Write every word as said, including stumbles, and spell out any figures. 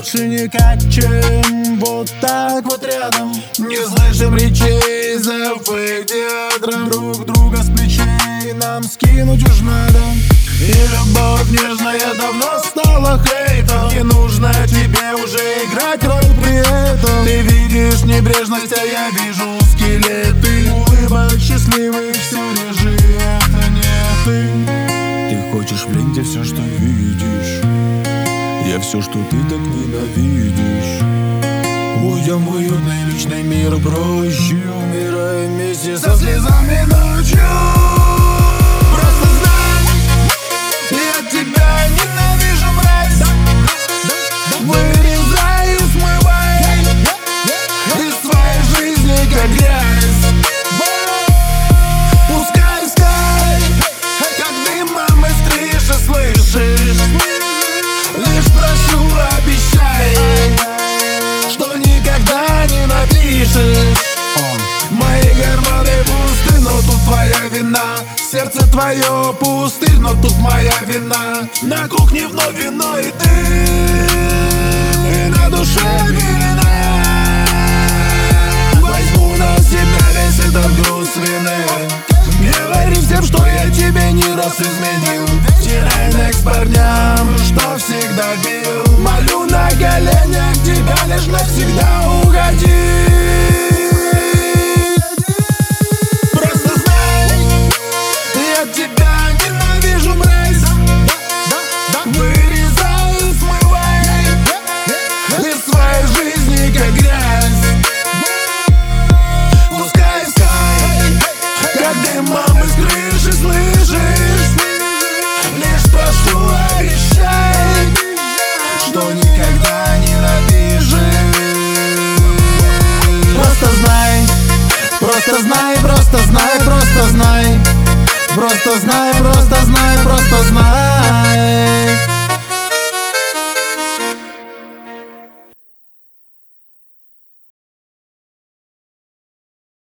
лучше никак, чем вот так вот рядом. Не слышим речей за фейк-театром. Друг друга с плечей нам скинуть уж надо. И любовь нежная давно стала хейтом. Не нужно тебе уже играть роль при этом. Ты видишь небрежность, а я вижу скелеты. Улыбок счастливых все реже, это не ты. Ты хочешь в ленте все, что видишь. Я все, что ты так ненавидишь. Уйдем в уютный личный мир проще. Умираем вместе со слезами ночью. Просто знай, я тебя ненавижу, мразь. Вырезай и смывай из своей жизни как грязь. Пускай скай, как дым мамы стрижи, слышишь? Лишь прошу, обещай, что никогда не напишешь. Мои гормоны пусты, но тут твоя вина. Сердце твое пустырь, но тут моя вина. На кухне вновь вино и ты, и на душе вина. Возьму на себя весь этот груз вины. Не говори всем, что я тебе не раз изменил. Теряй к парням, что всегда бил. Молю на коленях тебя лишь навсегда угоди. Просто знай, я тебя ненавижу, мразь. Вырезай и смывай из своей жизни как грязь. Пускай скай, как дым мамы с крыши, слышишь? Лишь прошу, обещай, что никогда не напишешь. Просто знай, просто знай, просто знай, просто знай. Просто знай, просто знай, просто знай.